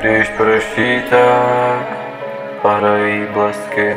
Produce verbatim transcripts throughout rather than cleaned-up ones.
Když prší, tak padají blesky.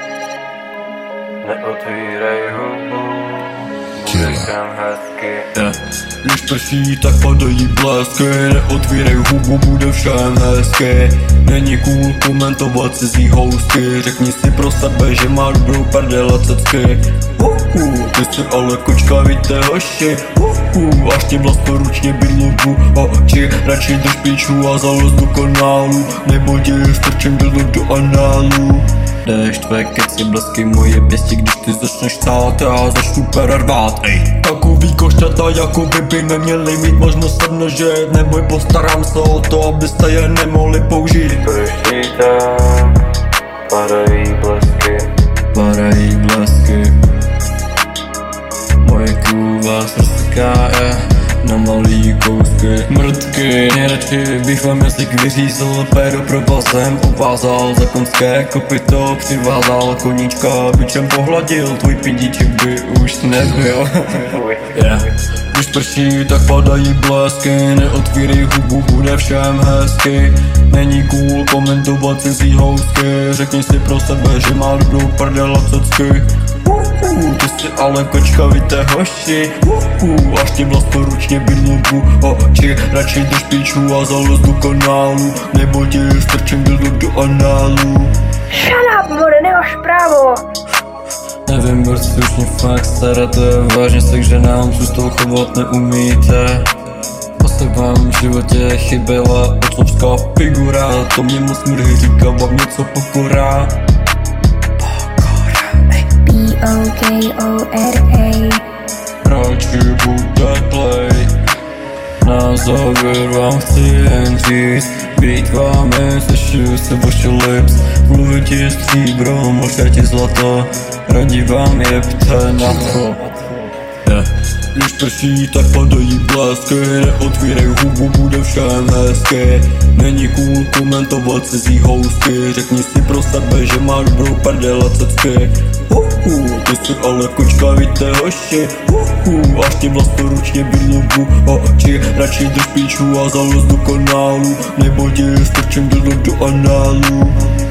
Neotvírej hubu, bude všem hezky. Yeah. Když prší, tak padají blesky. Neotvírej hubu, bude všem hezky. Není cool komentovat cizí housky. Řekni si pro sebe, že má dobrou prdel a cecky. Uhu, ty jsi ale kočkavité hoši. Uhu, až tě vlastoručně bydlubu oči. Radši drž píču a založ do kanálu, nebo tě strčím dildo do análu. Jdeš tvé keci, blesky moje pěsti, když ty začneš stát, já začnu perervát, ej. Takový košťata jako vy by neměli mít možnost sednožet, neboj, postarám se o to, abyste je nemohli použít. Prší, tak padají blesky. Padají blesky. Moje kůva srská je na malý kousky. Mrtky, nejradši bych vám jazyk vyřízl, péro propasem opázal, za konské kopyto přivázal, koníčka bičem pohladil, tvůj pindíček by už nebyl. Yeah. Když prší, tak padají blesky, neotvírej hubu, bude všem hezky. Není cool komentovat cizí housky, řekni si pro sebe, že má dobrou prdel a cecky. Uhu, ty jsi ale kočkavité hoši. Uhu, až tě vlastoručně bydlubu oči. Radši drž píču a založ do kanálu, nebo tě strčím dildo do análu. Shut up, more, nemáš právo. Nevím, proč si už mě fakt staráte, vážně se k ženám s toho chovat neumíte. Asi vám v životě chyběla otcovská figura, to mě moc mrhy říká vám něco pokora. O K O R A. Radši bude play. Na závěr vám chci jen říct, být vámi, slyšuju se vaše lips. Mluvit ti stříbro, možná ti zlato, radí vám jebte na to. Yeah. Když prší, tak padají blesky, neotvírej hubu, bude všem hezky. Není cool komentovat cizí housky, řekni si pro sebe, že má dobrou prdel a cecky. Uhu, ty jsi ale kočkavité hoši. Uhu, až tě vlastoručně bydlubu oči. Radši drž píču a založ do kanálu, nebo tě strčím dildo do análu.